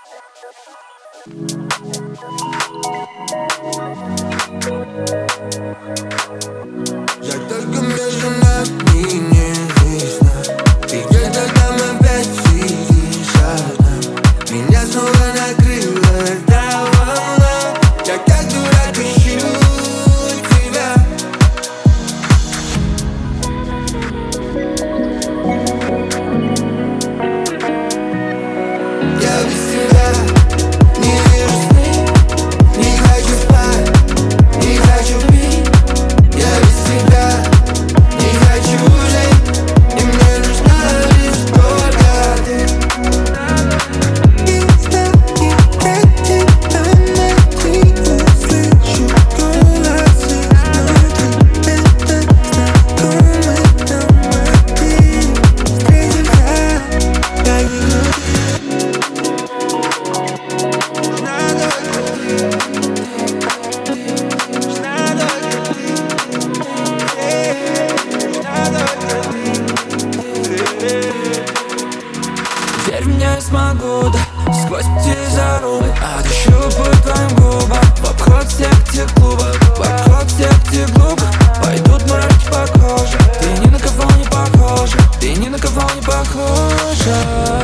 Я только между нами не видно. Ты где-то там опять сидишь одна. Меня снова накрыла эта волна. Я как дурак ищу тебя. Я без тебя не вижу сны. Не хочу спать, не хочу пить. Я без тебя не хочу жить. И мне нужна лишь только ты. И знаю, как тебя найти. Услышу голос изнутри. Это знакомый нам мотив. Встретимся, я изнутри. Верь в меня, я смогу, да, сквозь пути зарубы. Отщупаю твоим губам в обход всех тех клубов, в обход всех тех глупых. Пойдут мурашки по коже. Ты ни на кого не похожа, ты ни на кого не похожа.